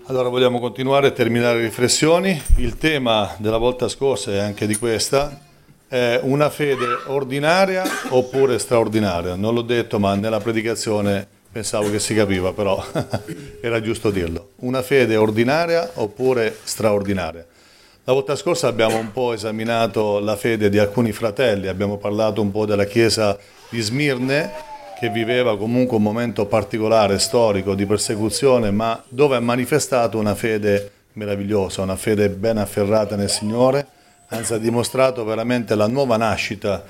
Allora vogliamo continuare e terminare le riflessioni. Il tema della volta scorsa e anche di questa è una fede ordinaria oppure straordinaria. Non l'ho detto, ma nella predicazione pensavo che si capiva, però era giusto dirlo. Una fede ordinaria oppure straordinaria. La volta scorsa abbiamo un po' esaminato la fede di alcuni fratelli, abbiamo parlato un po' della chiesa di Smirne, che viveva comunque un momento particolare, storico, di persecuzione, ma dove ha manifestato una fede meravigliosa, una fede ben afferrata nel Signore, anzi ha dimostrato veramente la nuova nascita,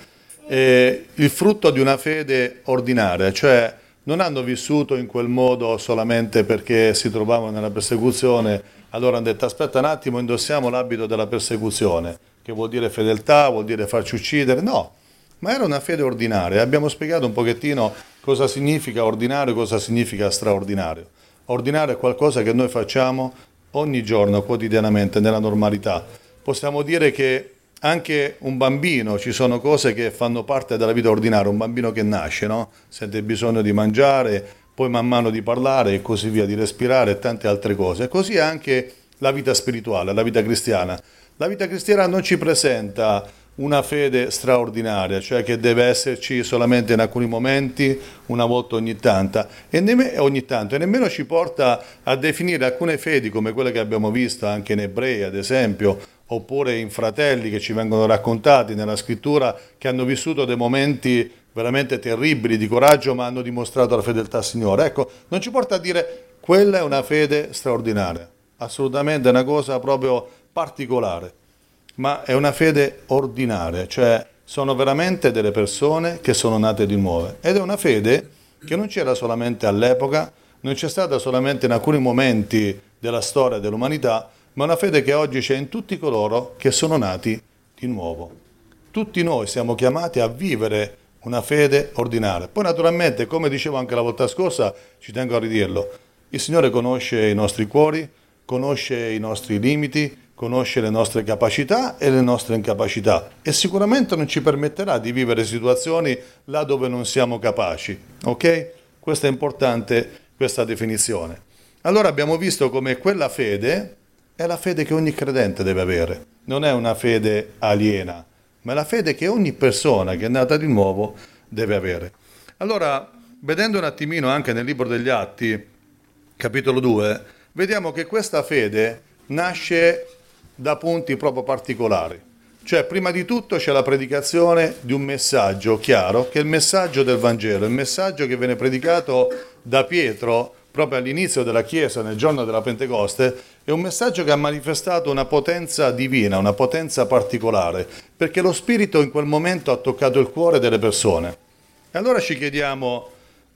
il frutto di una fede ordinaria, cioè non hanno vissuto in quel modo solamente perché si trovavano nella persecuzione, allora hanno detto aspetta un attimo, indossiamo l'abito della persecuzione, che vuol dire fedeltà, vuol dire farci uccidere, no. Ma era una fede ordinaria. Abbiamo spiegato un pochettino cosa significa ordinario e cosa significa straordinario. Ordinario è qualcosa che noi facciamo ogni giorno, quotidianamente, nella normalità. Possiamo dire che anche un bambino, ci sono cose che fanno parte della vita ordinaria, un bambino che nasce, no? Sente bisogno di mangiare, poi man mano di parlare e così via, di respirare e tante altre cose. E così anche la vita spirituale, la vita cristiana. La vita cristiana non ci presenta una fede straordinaria, cioè che deve esserci solamente in alcuni momenti, una volta ogni tanto, e nemmeno ci porta a definire alcune fedi come quelle che abbiamo visto anche in Ebrei, ad esempio, oppure in fratelli che ci vengono raccontati nella scrittura, che hanno vissuto dei momenti veramente terribili di coraggio, ma hanno dimostrato la fedeltà al Signore. Ecco, non ci porta a dire quella è una fede straordinaria, assolutamente è una cosa proprio particolare. Ma è una fede ordinaria, cioè sono veramente delle persone che sono nate di nuovo. Ed è una fede che non c'era solamente all'epoca, non c'è stata solamente in alcuni momenti della storia dell'umanità, ma una fede che oggi c'è in tutti coloro che sono nati di nuovo. Tutti noi siamo chiamati a vivere una fede ordinaria. Poi naturalmente, come dicevo anche la volta scorsa, ci tengo a ridirlo, il Signore conosce i nostri cuori, conosce i nostri limiti, conosce le nostre capacità e le nostre incapacità e sicuramente non ci permetterà di vivere situazioni là dove non siamo capaci, ok? Questa è importante, questa definizione. Allora abbiamo visto come quella fede è la fede che ogni credente deve avere, non è una fede aliena, ma è la fede che ogni persona che è nata di nuovo deve avere. Allora, vedendo un attimino anche nel libro degli Atti, capitolo 2, vediamo che questa fede nasce da punti proprio particolari. Cioè, prima di tutto c'è la predicazione di un messaggio chiaro, che è il messaggio del Vangelo, il messaggio che viene predicato da Pietro proprio all'inizio della Chiesa, nel giorno della Pentecoste, è un messaggio che ha manifestato una potenza divina, una potenza particolare, perché lo Spirito in quel momento ha toccato il cuore delle persone. E allora ci chiediamo,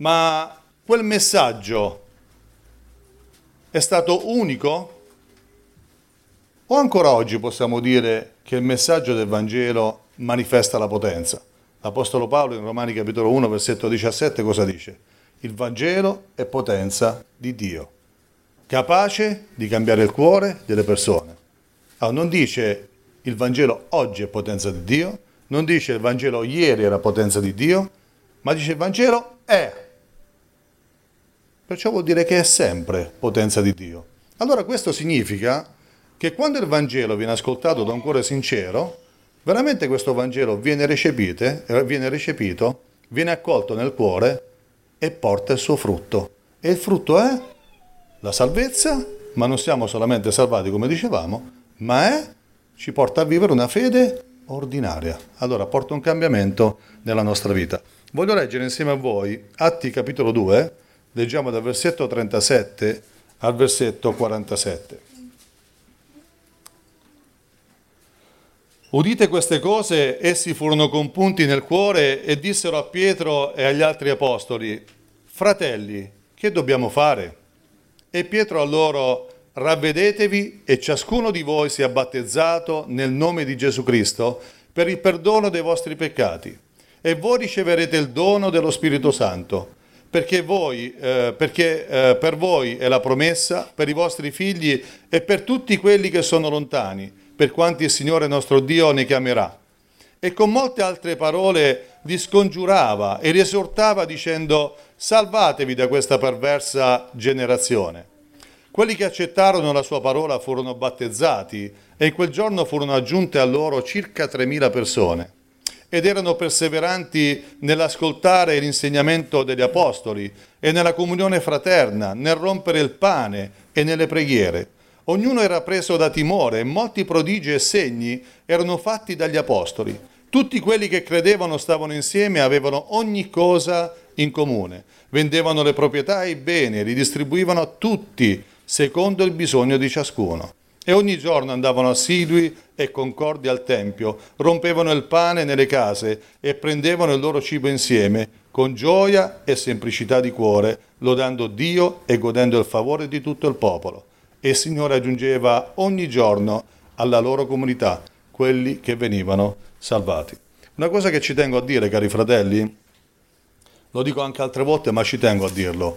ma quel messaggio è stato unico? O ancora oggi possiamo dire che il messaggio del Vangelo manifesta la potenza? L'Apostolo Paolo in Romani capitolo 1 versetto 17 cosa dice? Il Vangelo è potenza di Dio, capace di cambiare il cuore delle persone. Allora, non dice il Vangelo oggi è potenza di Dio, non dice il Vangelo ieri era potenza di Dio, ma dice il Vangelo è. Perciò vuol dire che è sempre potenza di Dio. Allora questo significa che quando il Vangelo viene ascoltato da un cuore sincero, veramente questo Vangelo viene recepito, viene accolto nel cuore e porta il suo frutto. E il frutto è la salvezza, ma non siamo solamente salvati come dicevamo, ma ci porta a vivere una fede ordinaria. Allora porta un cambiamento nella nostra vita. Voglio leggere insieme a voi Atti capitolo 2, leggiamo dal versetto 37 al versetto 47. Udite queste cose, essi furono compunti nel cuore e dissero a Pietro e agli altri apostoli, fratelli, che dobbiamo fare? E Pietro a loro, ravvedetevi e ciascuno di voi sia battezzato nel nome di Gesù Cristo per il perdono dei vostri peccati e voi riceverete il dono dello Spirito Santo, perché per voi è la promessa, per i vostri figli e per tutti quelli che sono lontani, per quanti il Signore nostro Dio ne chiamerà. E con molte altre parole li scongiurava e li esortava dicendo: salvatevi da questa perversa generazione. Quelli che accettarono la sua parola furono battezzati e in quel giorno furono aggiunte a loro circa 3.000 persone. Ed erano perseveranti nell'ascoltare l'insegnamento degli apostoli e nella comunione fraterna, nel rompere il pane e nelle preghiere. Ognuno era preso da timore e molti prodigi e segni erano fatti dagli apostoli. Tutti quelli che credevano stavano insieme e avevano ogni cosa in comune. Vendevano le proprietà e i beni e li distribuivano a tutti secondo il bisogno di ciascuno. E ogni giorno andavano assidui e concordi al Tempio, rompevano il pane nelle case e prendevano il loro cibo insieme, con gioia e semplicità di cuore, lodando Dio e godendo il favore di tutto il popolo. E il Signore aggiungeva ogni giorno alla loro comunità quelli che venivano salvati. Una cosa che ci tengo a dire, cari fratelli, lo dico anche altre volte, ma ci tengo a dirlo.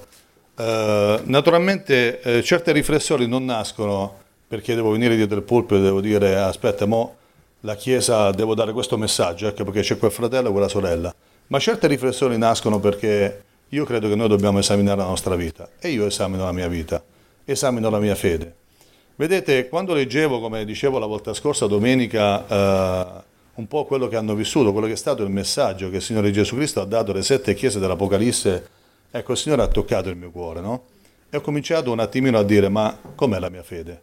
Naturalmente certe riflessioni non nascono perché devo venire dietro il pulpito e devo dire aspetta, mo la Chiesa devo dare questo messaggio, ecco perché c'è quel fratello e quella sorella. Ma certe riflessioni nascono perché io credo che noi dobbiamo esaminare la nostra vita e io esamino la mia vita, esamino la mia fede. Vedete, quando leggevo, come dicevo la volta scorsa, domenica, un po' quello che hanno vissuto, quello che è stato il messaggio che il Signore Gesù Cristo ha dato alle 7 chiese dell'Apocalisse, ecco, il Signore ha toccato il mio cuore, no? E ho cominciato un attimino a dire, ma com'è la mia fede?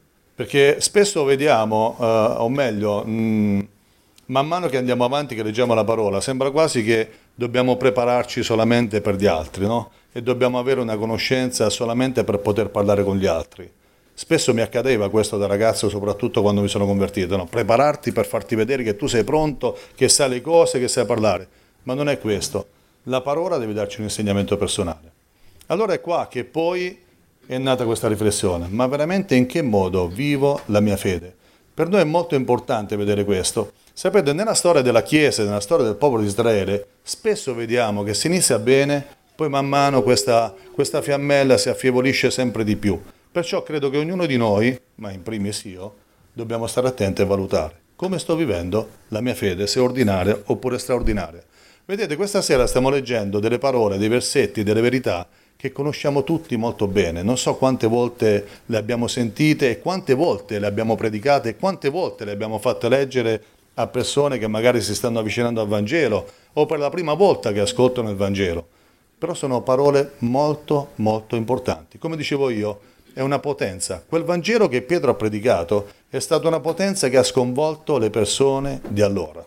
Perché spesso vediamo, o meglio, man mano che andiamo avanti, che leggiamo la parola, sembra quasi che dobbiamo prepararci solamente per gli altri, no? E dobbiamo avere una conoscenza solamente per poter parlare con gli altri. Spesso mi accadeva questo da ragazzo, soprattutto quando mi sono convertito, no? Prepararti per farti vedere che tu sei pronto, che sai le cose, che sai parlare. Ma non è questo. La parola deve darci un insegnamento personale. Allora è qua che poi è nata questa riflessione. Ma veramente in che modo vivo la mia fede? Per noi è molto importante vedere questo. Sapete, nella storia della Chiesa, nella storia del popolo di Israele, spesso vediamo che si inizia bene, poi man mano questa fiammella si affievolisce sempre di più. Perciò credo che ognuno di noi, ma in primis io, dobbiamo stare attenti e valutare come sto vivendo la mia fede, se ordinaria oppure straordinaria. Vedete, questa sera stiamo leggendo delle parole, dei versetti, delle verità che conosciamo tutti molto bene. Non so quante volte le abbiamo sentite e quante volte le abbiamo predicate e quante volte le abbiamo fatte leggere a persone che magari si stanno avvicinando al Vangelo o per la prima volta che ascoltano il Vangelo. Però sono parole molto, molto importanti. Come dicevo io, è una potenza. Quel Vangelo che Pietro ha predicato è stata una potenza che ha sconvolto le persone di allora.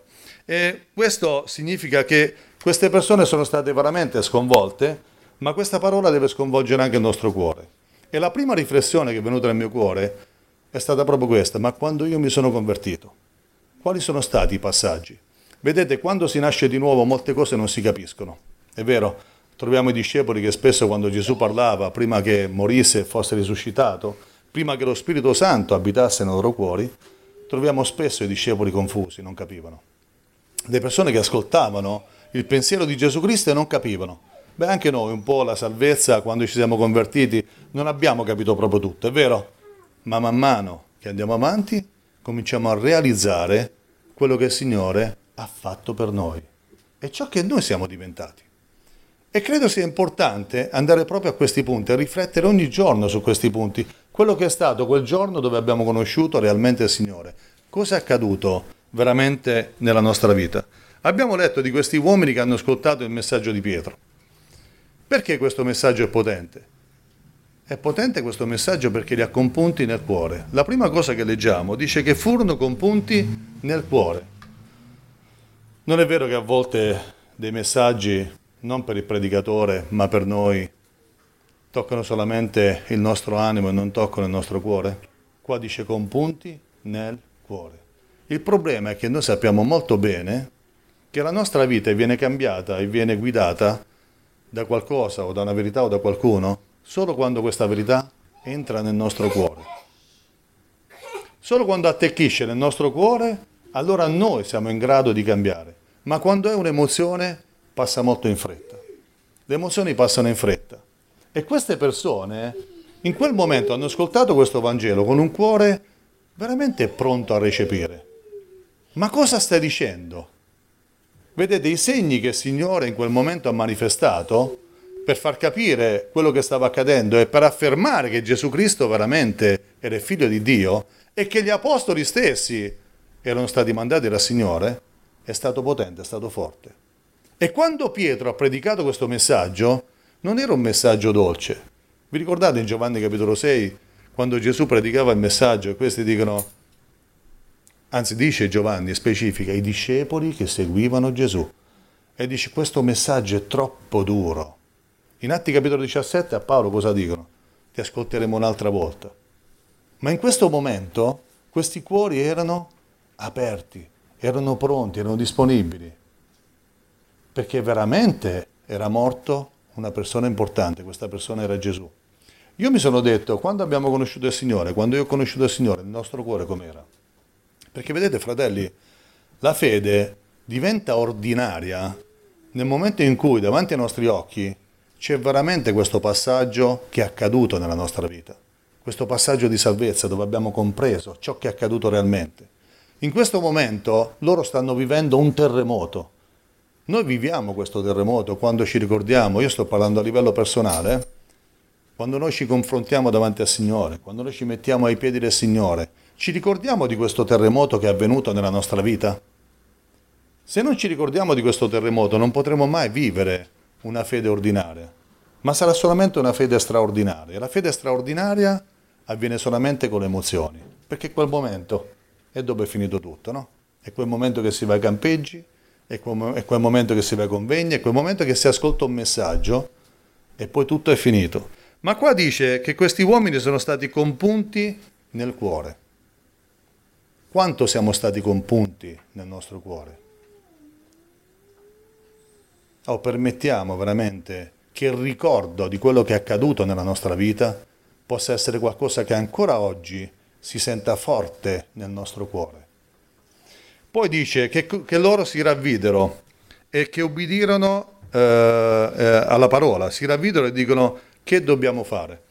E questo significa che queste persone sono state veramente sconvolte, ma questa parola deve sconvolgere anche il nostro cuore. E la prima riflessione che è venuta nel mio cuore è stata proprio questa: ma quando io mi sono convertito, quali sono stati i passaggi? Vedete, quando si nasce di nuovo molte cose non si capiscono, è vero? Troviamo i discepoli che spesso quando Gesù parlava, prima che morisse e fosse risuscitato, prima che lo Spirito Santo abitasse nei loro cuori, troviamo spesso i discepoli confusi, non capivano. Le persone che ascoltavano il pensiero di Gesù Cristo e non capivano. Beh, anche noi un po' la salvezza, quando ci siamo convertiti, non abbiamo capito proprio tutto, è vero? Ma man mano che andiamo avanti, cominciamo a realizzare quello che il Signore ha fatto per noi e ciò che noi siamo diventati. E credo sia importante andare proprio a questi punti, a riflettere ogni giorno su questi punti, quello che è stato quel giorno dove abbiamo conosciuto realmente il Signore. Cosa è accaduto veramente nella nostra vita? Abbiamo letto di questi uomini che hanno ascoltato il messaggio di Pietro. Perché questo messaggio è potente? È potente questo messaggio perché li ha compunti nel cuore. La prima cosa che leggiamo dice che furono compunti nel cuore. Non è vero che a volte dei messaggi, non per il predicatore, ma per noi, toccano solamente il nostro animo e non toccano il nostro cuore? Qua dice compunti nel cuore. Il problema è che noi sappiamo molto bene che la nostra vita viene cambiata e viene guidata da qualcosa o da una verità o da qualcuno solo quando questa verità entra nel nostro cuore. Solo quando attecchisce nel nostro cuore, allora noi siamo in grado di cambiare. Ma quando è un'emozione, passa molto in fretta. Le emozioni passano in fretta. E queste persone, in quel momento, hanno ascoltato questo Vangelo con un cuore veramente pronto a recepire. Ma cosa stai dicendo? Vedete, i segni che il Signore in quel momento ha manifestato per far capire quello che stava accadendo e per affermare che Gesù Cristo veramente era il figlio di Dio e che gli apostoli stessi erano stati mandati dal Signore, è stato potente, è stato forte. E quando Pietro ha predicato questo messaggio, non era un messaggio dolce. Vi ricordate in Giovanni capitolo 6, quando Gesù predicava il messaggio e questi dicono, anzi dice Giovanni, specifica, i discepoli che seguivano Gesù. E dice, questo messaggio è troppo duro. In Atti capitolo 17 a Paolo cosa dicono? Ti ascolteremo un'altra volta. Ma in questo momento questi cuori erano aperti, erano pronti, erano disponibili, perché veramente era morto una persona importante, questa persona era Gesù. Io mi sono detto, quando abbiamo conosciuto il Signore, quando io ho conosciuto il Signore, il nostro cuore com'era? Perché vedete, fratelli, la fede diventa ordinaria nel momento in cui davanti ai nostri occhi c'è veramente questo passaggio che è accaduto nella nostra vita, questo passaggio di salvezza dove abbiamo compreso ciò che è accaduto realmente. In questo momento loro stanno vivendo un terremoto. Noi viviamo questo terremoto quando ci ricordiamo, io sto parlando a livello personale, quando noi ci confrontiamo davanti al Signore, quando noi ci mettiamo ai piedi del Signore, ci ricordiamo di questo terremoto che è avvenuto nella nostra vita? Se non ci ricordiamo di questo terremoto non potremo mai vivere una fede ordinaria, ma sarà solamente una fede straordinaria. La fede straordinaria avviene solamente con le emozioni, perché quel momento è dove è finito tutto, no? È quel momento che si va ai campeggi, è quel momento che si va ai convegni, è quel momento che si ascolta un messaggio e poi tutto è finito. Ma qua dice che questi uomini sono stati compunti nel cuore. Quanto siamo stati compunti nel nostro cuore? O permettiamo veramente che il ricordo di quello che è accaduto nella nostra vita possa essere qualcosa che ancora oggi si senta forte nel nostro cuore. Poi dice che loro si ravvidero e che ubbidirono alla parola, si ravvidero e dicono che dobbiamo fare.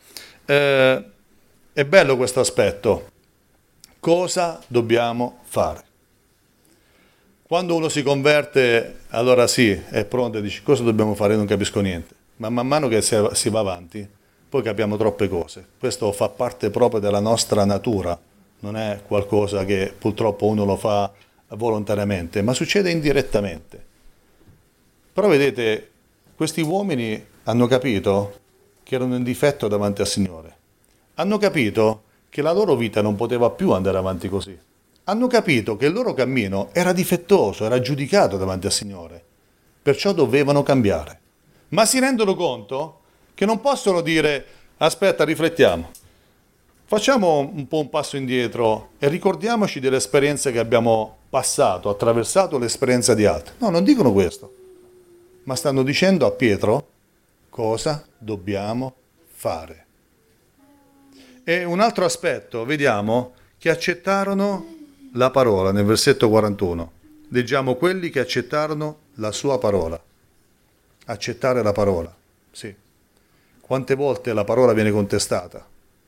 È bello questo aspetto. Cosa dobbiamo fare? Quando uno si converte, allora sì, è pronto e dice cosa dobbiamo fare, non capisco niente. Ma man mano che si va avanti, poi capiamo troppe cose. Questo fa parte proprio della nostra natura, non è qualcosa che purtroppo uno lo fa volontariamente, ma succede indirettamente. Però vedete, questi uomini hanno capito che erano in difetto davanti al Signore. Hanno capito che la loro vita non poteva più andare avanti così. Hanno capito che il loro cammino era difettoso, era giudicato davanti al Signore. Perciò dovevano cambiare. Ma si rendono conto che non possono dire aspetta, riflettiamo. Facciamo un po' un passo indietro e ricordiamoci delle esperienze che abbiamo passato, attraversato l'esperienza di altri. No, non dicono questo, ma stanno dicendo a Pietro cosa dobbiamo fare. E un altro aspetto, vediamo, che accettarono la parola nel versetto 41. Leggiamo quelli che accettarono la sua parola. Accettare la parola, sì. Quante volte la parola viene contestata?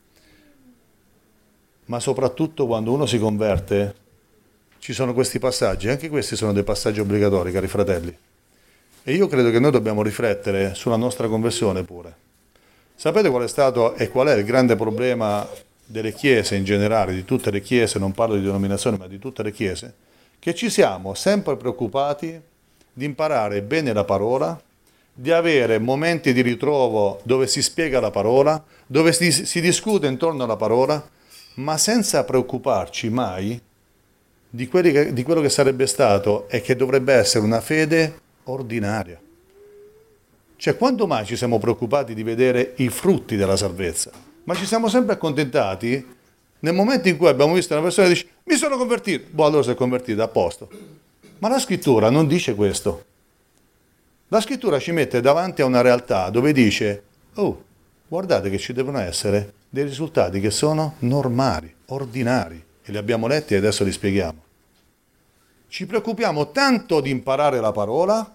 Ma soprattutto quando uno si converte, ci sono questi passaggi, anche questi sono dei passaggi obbligatori, cari fratelli. E io credo che noi dobbiamo riflettere sulla nostra conversione pure. Sapete qual è stato e qual è il grande problema delle chiese in generale, di tutte le chiese, non parlo di denominazioni, ma di tutte le chiese, che ci siamo sempre preoccupati di imparare bene la parola, di avere momenti di ritrovo dove si spiega la parola, dove si discute intorno alla parola, ma senza preoccuparci mai di quello che sarebbe stato e che dovrebbe essere una fede ordinaria. Cioè, quando mai ci siamo preoccupati di vedere i frutti della salvezza? Ma ci siamo sempre accontentati nel momento in cui abbiamo visto una persona che dice mi sono convertito, boh, allora si è convertito, a posto. Ma la scrittura non dice questo. La scrittura ci mette davanti a una realtà dove dice oh, guardate che ci devono essere dei risultati che sono normali, ordinari, e li abbiamo letti e adesso li spieghiamo. Ci preoccupiamo tanto di imparare la parola,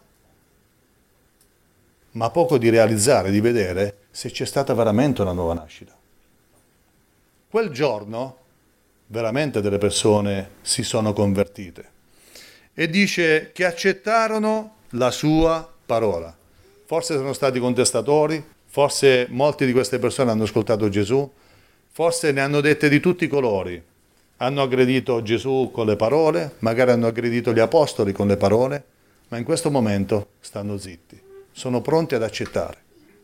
ma poco di realizzare, di vedere se c'è stata veramente una nuova nascita. Quel giorno veramente delle persone si sono convertite e dice che accettarono la sua parola. forse sono stati contestatori, forse molte di queste persone hanno ascoltato Gesù, forse ne hanno dette di tutti i colori. Hanno aggredito Gesù con le parole, magari hanno aggredito gli apostoli con le parole, ma in questo momento stanno zitti, sono pronti ad accettare.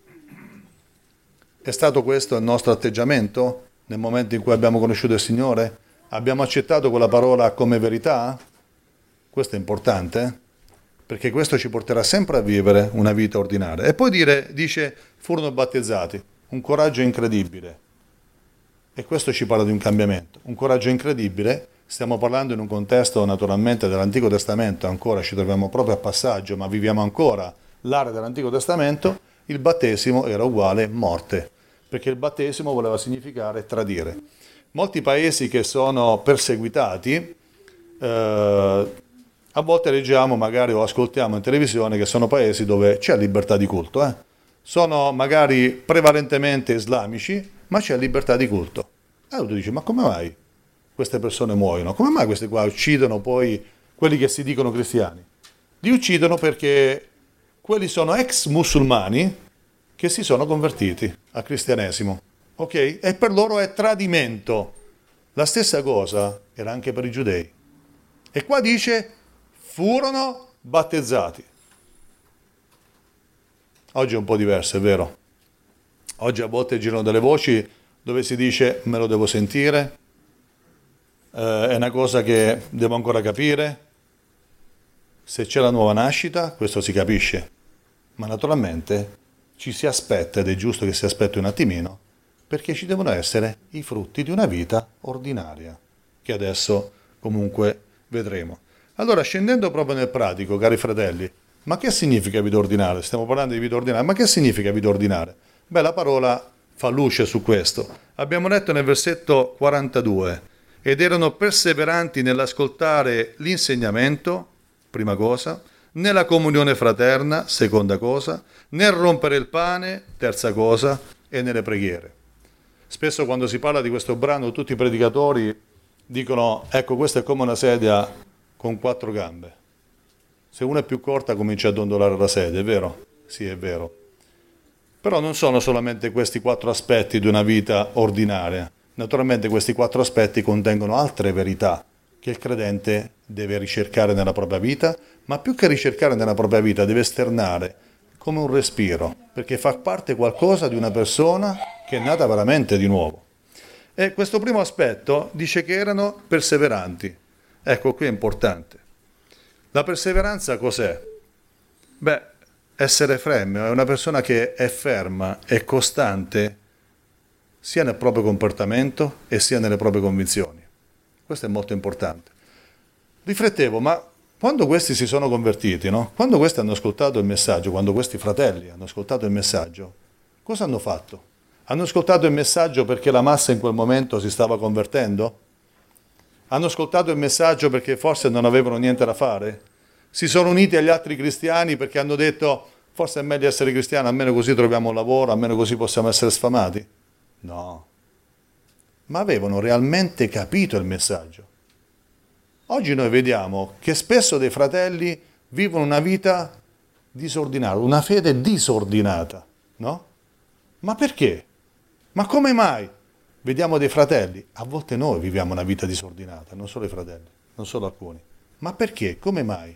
È stato questo il nostro atteggiamento nel momento in cui abbiamo conosciuto il Signore? Abbiamo accettato quella parola come verità? Questo è importante, perché questo ci porterà sempre a vivere una vita ordinaria. E poi dice, furono battezzati, un coraggio incredibile. E questo ci parla di un cambiamento, un coraggio incredibile. Stiamo parlando in un contesto naturalmente dell'Antico Testamento, ancora ci troviamo proprio a passaggio, ma viviamo ancora l'area dell'Antico Testamento. Il battesimo era uguale morte, perché il battesimo voleva significare tradire. Molti paesi che sono perseguitati, a volte leggiamo magari o ascoltiamo in televisione che sono paesi dove c'è libertà di culto. Sono magari prevalentemente islamici, ma c'è libertà di culto. E tu dici, ma come mai queste persone muoiono? Come mai questi qua uccidono poi quelli che si dicono cristiani? Li uccidono perché quelli sono ex musulmani che si sono convertiti al cristianesimo, ok? E per loro è tradimento. La stessa cosa era anche per i giudei. E qua dice, furono battezzati. Oggi è un po' diverso, è vero? Oggi a volte girano delle voci dove si dice, me lo devo sentire, è una cosa che devo ancora capire. Se c'è la nuova nascita, questo si capisce, ma naturalmente ci si aspetta, ed è giusto che si aspetti un attimino, perché ci devono essere i frutti di una vita ordinaria, che adesso comunque vedremo. Allora, scendendo proprio nel pratico, cari fratelli, ma che significa vita ordinaria? Stiamo parlando di vita ordinaria, ma che significa vita ordinaria? Beh, la parola fa luce su questo. Abbiamo letto nel versetto 42, ed erano perseveranti nell'ascoltare l'insegnamento, prima cosa, nella comunione fraterna, seconda cosa, nel rompere il pane, terza cosa, e nelle preghiere. Spesso quando si parla di questo brano tutti i predicatori dicono, ecco, questa è come una sedia con 4 gambe. Se una è più corta comincia a dondolare la sedia, è vero? Sì, è vero. Però non sono solamente questi 4 aspetti di una vita ordinaria. Naturalmente questi 4 aspetti contengono altre verità che il credente deve ricercare nella propria vita, ma più che ricercare nella propria vita deve esternare come un respiro, perché fa parte qualcosa di una persona che è nata veramente di nuovo. E questo primo aspetto dice che erano perseveranti. Ecco, qui è importante. La perseveranza cos'è? Beh, essere fermo è una persona che è ferma, è costante, sia nel proprio comportamento e sia nelle proprie convinzioni. Questo è molto importante. Riflettevo, ma quando questi si sono convertiti, no? Quando questi hanno ascoltato il messaggio, quando questi fratelli hanno ascoltato il messaggio, cosa hanno fatto? Hanno ascoltato il messaggio perché la massa in quel momento si stava convertendo? Hanno ascoltato il messaggio perché forse non avevano niente da fare? Si sono uniti agli altri cristiani perché hanno detto forse è meglio essere cristiani, almeno così troviamo un lavoro, almeno così possiamo essere sfamati? No. Ma avevano realmente capito il messaggio. Oggi noi vediamo che spesso dei fratelli vivono una vita disordinata, una fede disordinata, no? Ma perché? Ma come mai? Vediamo dei fratelli, a volte noi viviamo una vita disordinata, non solo i fratelli, non solo alcuni. Ma perché? Come mai?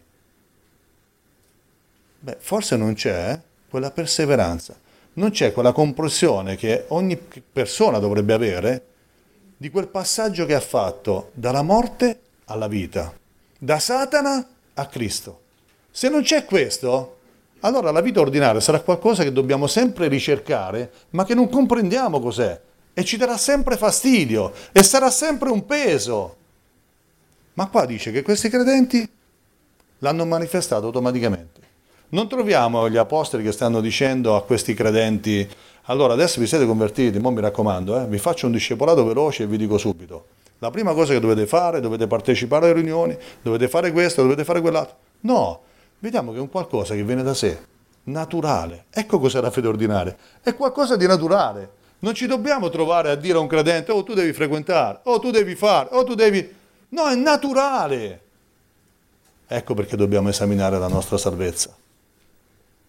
Beh, forse non c'è quella perseveranza, non c'è quella comprensione che ogni persona dovrebbe avere di quel passaggio che ha fatto dalla morte alla vita, da Satana a Cristo. Se non c'è questo, allora la vita ordinaria sarà qualcosa che dobbiamo sempre ricercare, ma che non comprendiamo cos'è, e ci darà sempre fastidio, e sarà sempre un peso. Ma qua dice che questi credenti l'hanno manifestato automaticamente. Non troviamo gli apostoli che stanno dicendo a questi credenti, allora adesso vi siete convertiti, mo mi raccomando, vi faccio un discepolato veloce e vi dico subito. La prima cosa che dovete fare, dovete partecipare alle riunioni, dovete fare questo, dovete fare quell'altro. No, vediamo che è un qualcosa che viene da sé, naturale. Ecco cos'è la fede ordinaria. È qualcosa di naturale. Non ci dobbiamo trovare a dire a un credente, oh tu devi frequentare, oh tu devi fare, oh tu devi... No, è naturale. Ecco perché dobbiamo esaminare la nostra salvezza.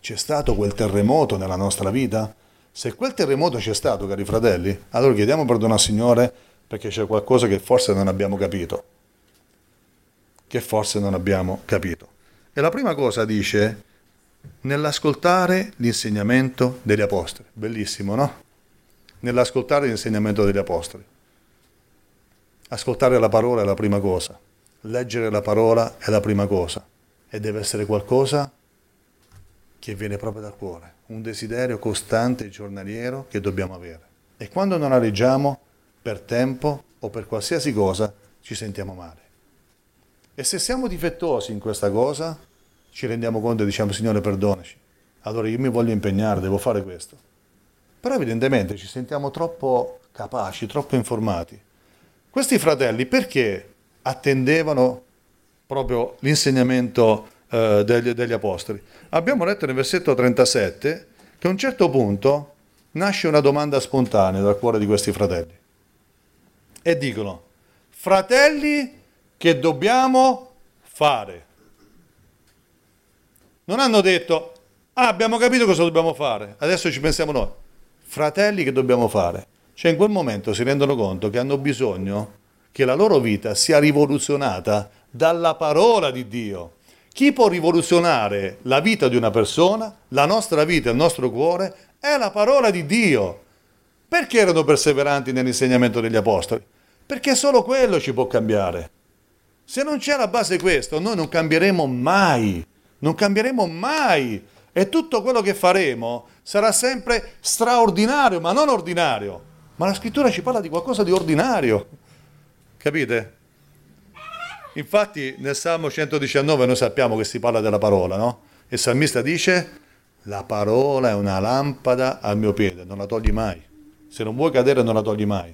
c'è stato quel terremoto nella nostra vita? Se quel terremoto c'è stato, cari fratelli, allora chiediamo perdono al Signore perché c'è qualcosa che forse non abbiamo capito. Che forse non abbiamo capito. E la prima cosa dice, nell'ascoltare l'insegnamento degli apostoli. Bellissimo, no? Nell'ascoltare l'insegnamento degli apostoli. Ascoltare la parola è la prima cosa. Leggere la parola è la prima cosa. E deve essere qualcosa che viene proprio dal cuore. Un desiderio costante e giornaliero che dobbiamo avere. E quando non la leggiamo, per tempo o per qualsiasi cosa, ci sentiamo male. E se siamo difettosi in questa cosa, ci rendiamo conto e diciamo, Signore, perdonaci. Allora io mi voglio impegnare, devo fare questo. Però evidentemente ci sentiamo troppo capaci, troppo informati. Questi fratelli perché attendevano proprio l'insegnamento degli apostoli? Abbiamo letto nel versetto 37 che a un certo punto nasce una domanda spontanea dal cuore di questi fratelli. E dicono, fratelli, che dobbiamo fare? Non hanno detto, abbiamo capito cosa dobbiamo fare, adesso ci pensiamo noi. Fratelli, che dobbiamo fare? Cioè in quel momento si rendono conto che hanno bisogno che la loro vita sia rivoluzionata dalla parola di Dio. Chi può rivoluzionare la vita di una persona, la nostra vita, il nostro cuore, è la parola di Dio. Perché erano perseveranti nell'insegnamento degli apostoli? Perché solo quello ci può cambiare. Se non c'è alla base questo, noi non cambieremo mai. Non cambieremo mai. E tutto quello che faremo sarà sempre straordinario, ma non ordinario. Ma la scrittura ci parla di qualcosa di ordinario. Capite? Infatti nel Salmo 119 noi sappiamo che si parla della parola, no? E il salmista dice, la parola è una lampada al mio piede, non la togli mai. Se non vuoi cadere non la togli mai.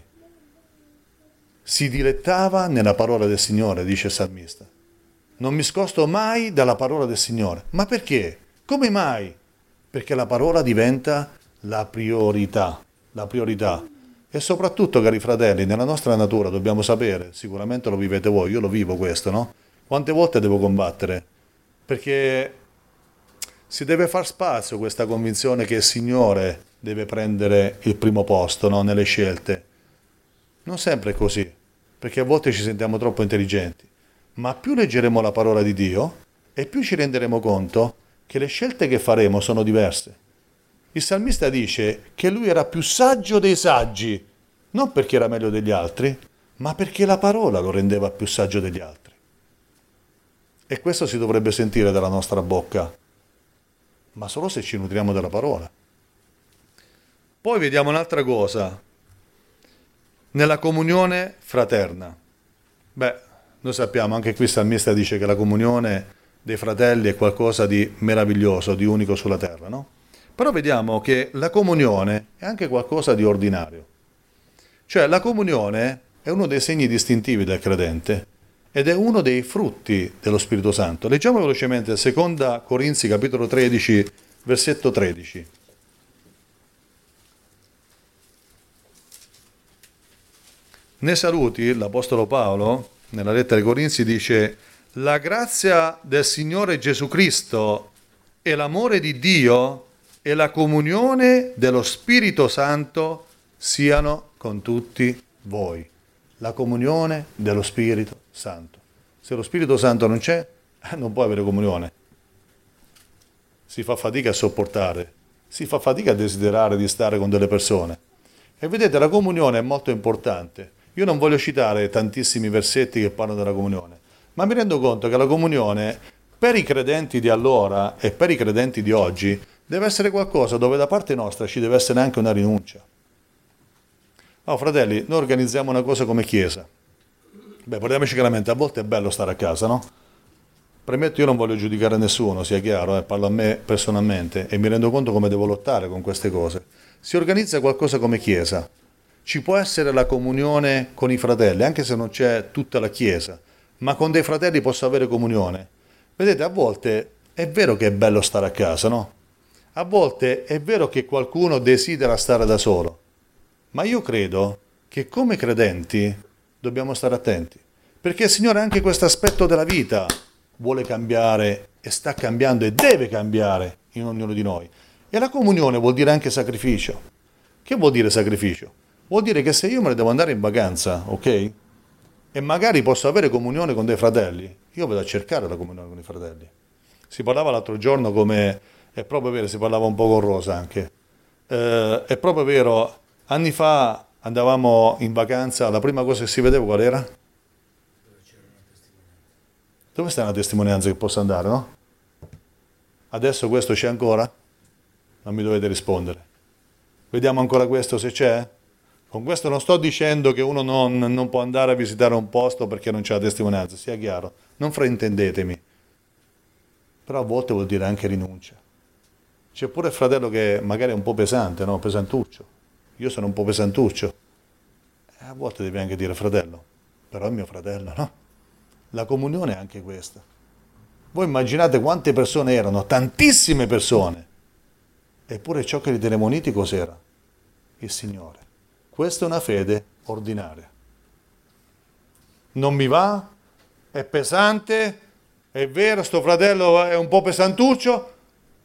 Si dilettava nella parola del Signore, dice il salmista. Non mi scosto mai dalla parola del Signore. Ma perché? Come mai? Perché la parola diventa la priorità. La priorità. E soprattutto, cari fratelli, nella nostra natura dobbiamo sapere, sicuramente lo vivete voi, io lo vivo questo, no? Quante volte devo combattere? Perché si deve far spazio questa convinzione che il Signore deve prendere il primo posto, no? Nelle scelte. Non sempre è così, perché a volte ci sentiamo troppo intelligenti. Ma più leggeremo la parola di Dio e più ci renderemo conto che le scelte che faremo sono diverse. Il salmista dice che lui era più saggio dei saggi, non perché era meglio degli altri, ma perché la parola lo rendeva più saggio degli altri. E questo si dovrebbe sentire dalla nostra bocca, ma solo se ci nutriamo della parola. Poi vediamo un'altra cosa, nella comunione fraterna. Beh, noi sappiamo, anche qui il salmista dice che la comunione dei fratelli è qualcosa di meraviglioso, di unico sulla terra, no? Però vediamo che la comunione è anche qualcosa di ordinario. Cioè la comunione è uno dei segni distintivi del credente ed è uno dei frutti dello Spirito Santo. Leggiamo velocemente 2 Corinzi capitolo 13, versetto 13. Nei saluti l'Apostolo Paolo, nella lettera ai Corinzi, dice la grazia del Signore Gesù Cristo e l'amore di Dio e la comunione dello Spirito Santo siano con tutti voi. La comunione dello Spirito Santo. Se lo Spirito Santo non c'è, non può avere comunione. Si fa fatica a sopportare, si fa fatica a desiderare di stare con delle persone. E vedete, la comunione è molto importante. Io non voglio citare tantissimi versetti che parlano della comunione, ma mi rendo conto che la comunione, per i credenti di allora e per i credenti di oggi, deve essere qualcosa dove da parte nostra ci deve essere anche una rinuncia. Oh, fratelli, noi organizziamo una cosa come chiesa. Beh, parliamoci chiaramente, a volte è bello stare a casa, no? Premetto, io non voglio giudicare nessuno, sia chiaro, parlo a me personalmente e mi rendo conto come devo lottare con queste cose. Si organizza qualcosa come chiesa. Ci può essere la comunione con i fratelli, anche se non c'è tutta la chiesa, ma con dei fratelli posso avere comunione. Vedete, a volte è vero che è bello stare a casa, no? A volte è vero che qualcuno desidera stare da solo, ma io credo che come credenti dobbiamo stare attenti, perché il Signore anche questo aspetto della vita vuole cambiare e sta cambiando e deve cambiare in ognuno di noi. E la comunione vuol dire anche sacrificio. Che vuol dire sacrificio? Vuol dire che se io me ne devo andare in vacanza, ok? E magari posso avere comunione con dei fratelli, io vado a cercare la comunione con i fratelli. Si parlava l'altro giorno come, è proprio vero, si parlava un po' con Rosa anche, è proprio vero, anni fa andavamo in vacanza, la prima cosa che si vedeva qual era? Dove sta una testimonianza che possa andare, no? Adesso questo c'è ancora? Non mi dovete rispondere. Vediamo ancora questo se c'è? Con questo non sto dicendo che uno non può andare a visitare un posto perché non c'è la testimonianza, sia chiaro, non fraintendetemi. Però a volte vuol dire anche rinuncia. C'è pure il fratello che magari è un po' pesante, no? Pesantuccio. Io sono un po' pesantuccio. E a volte devi anche dire fratello, però è mio fratello, no? La comunione è anche questa. Voi immaginate quante persone erano, tantissime persone. Eppure ciò che li teneva uniti cos'era? Il Signore. Questa è una fede ordinaria. Non mi va? È pesante? È vero, sto fratello è un po' pesantuccio?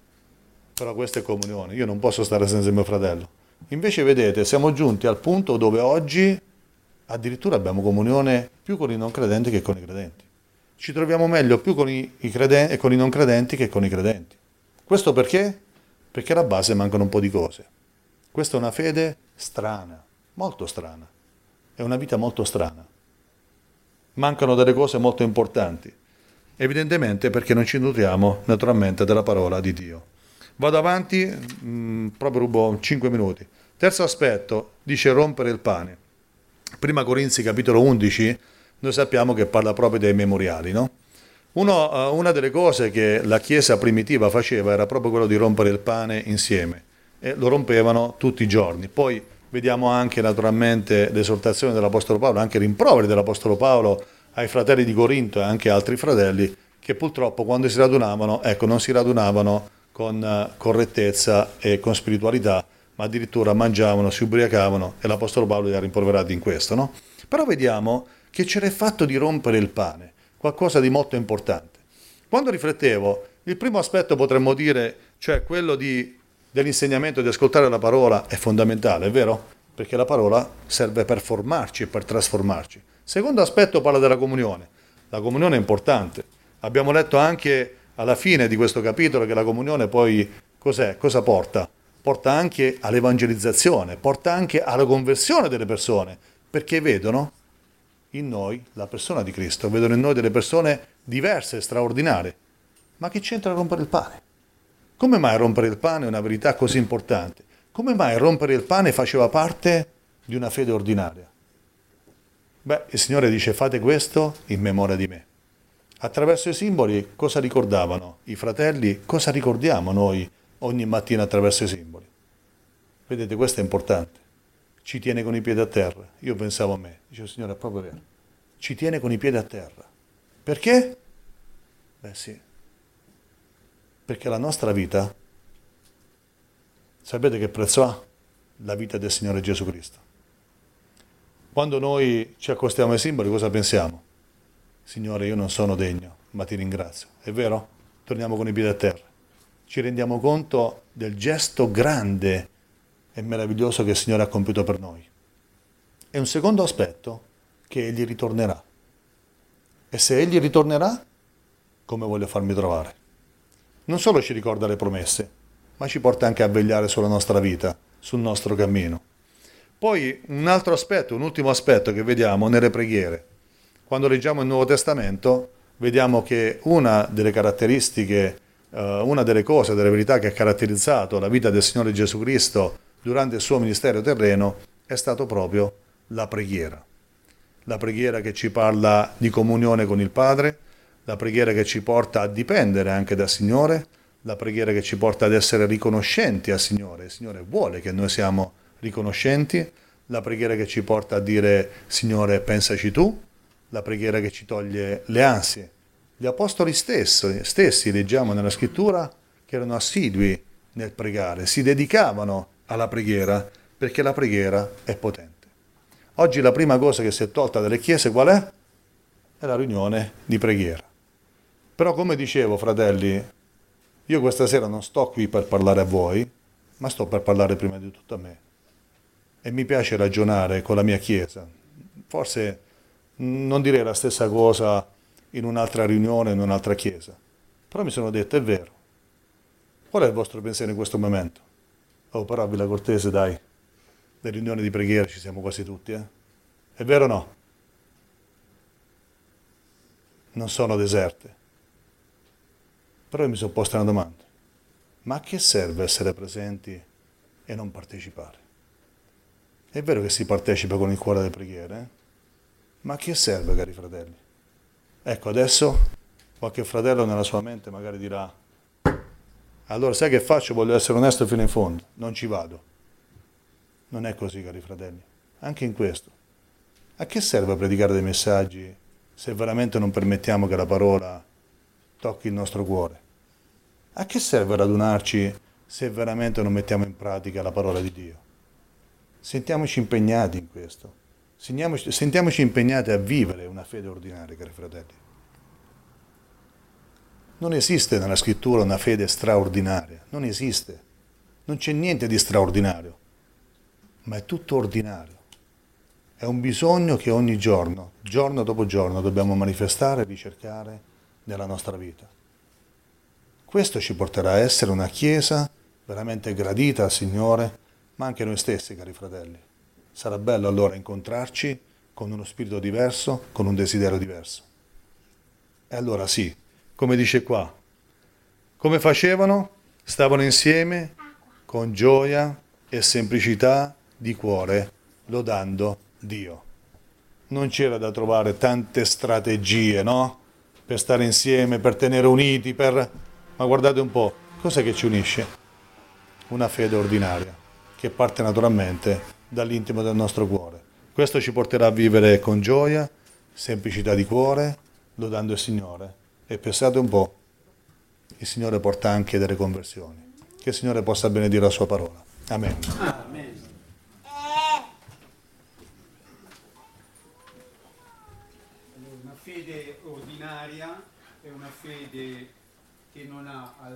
Però questa è comunione. Io non posso stare senza mio fratello. Invece, vedete, siamo giunti al punto dove oggi addirittura abbiamo comunione più con i non credenti che con i credenti. Ci troviamo meglio più con i non credenti che con i credenti. Questo perché? Perché alla base mancano un po' di cose. Questa è una fede strana, molto strana. È una vita molto strana. Mancano delle cose molto importanti. Evidentemente perché non ci nutriamo naturalmente della parola di Dio. Vado avanti, proprio rubo 5 minuti. Terzo aspetto, dice rompere il pane. Prima Corinzi capitolo 11, noi sappiamo che parla proprio dei memoriali, no? Una delle cose che la Chiesa primitiva faceva era proprio quello di rompere il pane insieme e lo rompevano tutti i giorni. Poi vediamo anche naturalmente l'esortazione dell'Apostolo Paolo, anche i rimproveri dell'Apostolo Paolo ai fratelli di Corinto e anche altri fratelli che purtroppo quando si radunavano, ecco, non si radunavano con correttezza e con spiritualità, ma addirittura mangiavano, si ubriacavano e l'Apostolo Paolo li ha rimproverati in questo, no? Però vediamo che c'era il fatto di rompere il pane, qualcosa di molto importante. Quando riflettevo, il primo aspetto potremmo dire, cioè quello dell'insegnamento, di ascoltare la parola, è fondamentale, è vero? Perché la parola serve per formarci e per trasformarci. Secondo aspetto parla della comunione. La comunione è importante. Abbiamo letto anche alla fine di questo capitolo che la comunione poi cos'è? Cosa porta? Porta anche all'evangelizzazione, porta anche alla conversione delle persone, perché vedono in noi la persona di Cristo, vedono in noi delle persone diverse, straordinarie. Ma che c'entra rompere il pane? Come mai rompere il pane è una verità così importante? Come mai rompere il pane faceva parte di una fede ordinaria? Beh, il Signore dice fate questo in memoria di me. Attraverso i simboli cosa ricordavano i fratelli? Cosa ricordiamo noi ogni mattina attraverso i simboli? Vedete, questo è importante. Ci tiene con i piedi a terra. Io pensavo a me, dicevo Signore è proprio vero. Ci tiene con i piedi a terra. Perché? Beh sì. Perché la nostra vita, sapete che prezzo ha? La vita del Signore Gesù Cristo. Quando noi ci accostiamo ai simboli cosa pensiamo? Signore, io non sono degno, ma ti ringrazio. È vero? Torniamo con i piedi a terra. Ci rendiamo conto del gesto grande e meraviglioso che il Signore ha compiuto per noi. E un secondo aspetto, che Egli ritornerà. E se Egli ritornerà, come voglio farmi trovare? Non solo ci ricorda le promesse, ma ci porta anche a vegliare sulla nostra vita, sul nostro cammino. Poi un altro aspetto, un ultimo aspetto che vediamo nelle preghiere. Quando leggiamo il Nuovo Testamento, vediamo che una delle caratteristiche, una delle cose, delle verità che ha caratterizzato la vita del Signore Gesù Cristo durante il suo ministero terreno è stato proprio la preghiera. La preghiera che ci parla di comunione con il Padre, la preghiera che ci porta a dipendere anche dal Signore, la preghiera che ci porta ad essere riconoscenti al Signore. Il Signore vuole che noi siamo riconoscenti, la preghiera che ci porta a dire Signore pensaci tu, la preghiera che ci toglie le ansie. Gli apostoli stessi leggiamo nella scrittura che erano assidui nel pregare, si dedicavano alla preghiera perché la preghiera è potente. Oggi la prima cosa che si è tolta dalle chiese qual è? È la riunione di preghiera. Però come dicevo, fratelli, Io questa sera non sto qui per parlare a voi, ma sto per parlare prima di tutto a me. E mi piace ragionare con la mia Chiesa. Forse non direi la stessa cosa in un'altra riunione, in un'altra Chiesa. Però mi sono detto, è vero. Qual è il vostro pensiero in questo momento? Oh, però Villa Cortese, dai, le riunioni di preghiera ci siamo quasi tutti, eh? È vero o no? Non sono deserte. Però io mi sono posto una domanda. Ma a che serve essere presenti e non partecipare? È vero che si partecipa con il cuore alle preghiere, ma a che serve, cari fratelli? Ecco, adesso qualche fratello nella sua mente magari dirà, allora sai che faccio? Voglio essere onesto fino in fondo, non ci vado. Non è così, cari fratelli. Anche in questo. A che serve predicare dei messaggi se veramente non permettiamo che la parola tocchi il nostro cuore? A che serve radunarci se veramente non mettiamo in pratica la parola di Dio? Sentiamoci impegnati in questo. Sentiamoci impegnati a vivere una fede ordinaria, cari fratelli. Non esiste nella scrittura una fede straordinaria, non esiste. Non c'è niente di straordinario, ma è tutto ordinario. È un bisogno che ogni giorno, giorno dopo giorno, dobbiamo manifestare e ricercare nella nostra vita. Questo ci porterà a essere una Chiesa veramente gradita al Signore, ma anche noi stessi, cari fratelli. Sarà bello allora incontrarci con uno spirito diverso, con un desiderio diverso. E allora sì, come dice qua, come facevano? Stavano insieme con gioia e semplicità di cuore, lodando Dio. Non c'era da trovare tante strategie, no? Per stare insieme, per tenere uniti, Ma guardate un po', cos'è che ci unisce? Una fede ordinaria, che parte naturalmente dall'intimo del nostro cuore. Questo ci porterà a vivere con gioia, semplicità di cuore, lodando il Signore. E pensate un po', il Signore porta anche delle conversioni. Che il Signore possa benedire la sua parola. Amen. Amen. Allora, una fede ordinaria è una fede che non ha